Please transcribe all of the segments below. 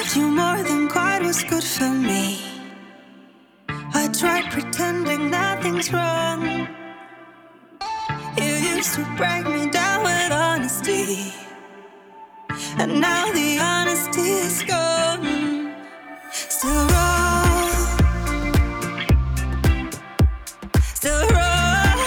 loved you more than quite was good for me. I tried pretending nothing's wrong. You used to break me down with honesty, and now the honesty is gone. Still wrong, still wrong.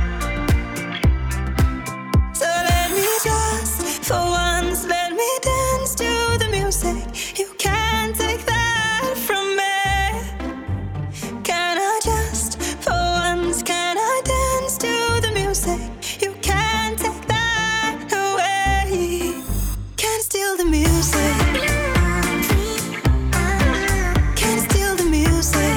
So let me just, for once, let me dance to the music. You can't take that from me. Can I just, for once, can I dance to the music? You can't take that away. Can't steal the music. Can't steal the music.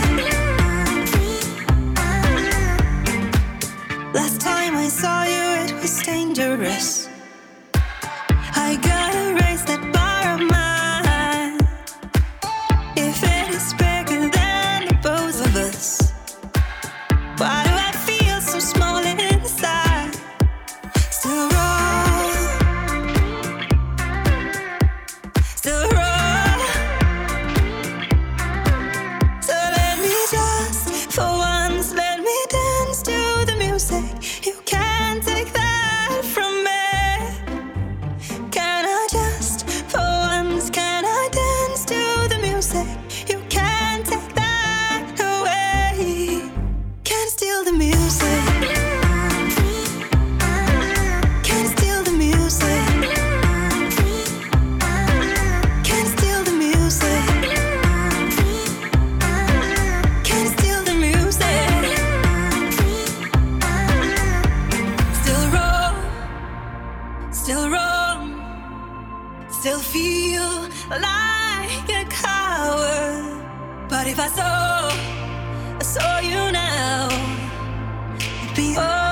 Last time I saw you, it was dangerous. I gotta raise that bar of mine. If it is bigger than the both of us, why do I feel so small inside? Still wrong, still wrong. So let me just, for once, let me dance to the music. You can't take that from me. Can I just, for once, can I dance to the music? You can't take that away. Can't steal the music. Can't steal the music. Can't steal the music. Can't steal the music. Still wrong, still wrong. Still feel like a coward. But if I saw you now, it'd be over.